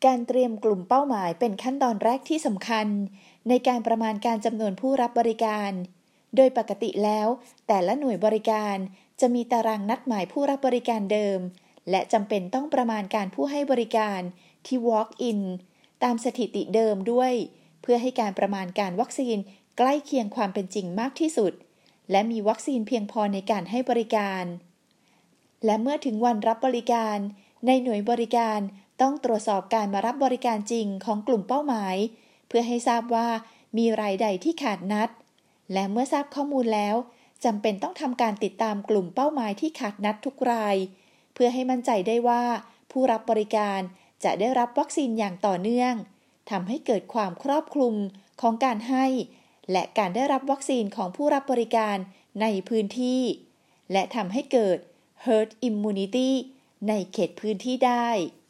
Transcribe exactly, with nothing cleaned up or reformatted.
การเตรียมกลุ่มเป้าหมายเป็นขั้นตอนแรกที่สำคัญในการประมาณการจำนวนผู้รับบริการโดยปกติแล้วแต่ละหน่วยบริการจะมีตารางนัดหมายผู้รับบริการเดิมและจำเป็นต้องประมาณการผู้ให้บริการที่ walk in ตามสถิติเดิมด้วยเพื่อให้การประมาณการวัคซีนใกล้เคียงความเป็นจริงมากที่สุดและมีวัคซีนเพียงพอในการให้บริการและเมื่อถึงวันรับบริการในหน่วยบริการต้องตรวจสอบการมารับบริการจริงของกลุ่มเป้าหมายเพื่อให้ทราบว่ามีรายใดที่ขาดนัดและเมื่อทราบข้อมูลแล้วจำเป็นต้องทำการติดตามกลุ่มเป้าหมายที่ขาดนัดทุกรายเพื่อให้มั่นใจได้ว่าผู้รับบริการจะได้รับวัคซีนอย่างต่อเนื่องทำให้เกิดความครอบคลุมของการให้และการได้รับวัคซีนของผู้รับบริการในพื้นที่และทำให้เกิด herd immunity ในเขตพื้นที่ได้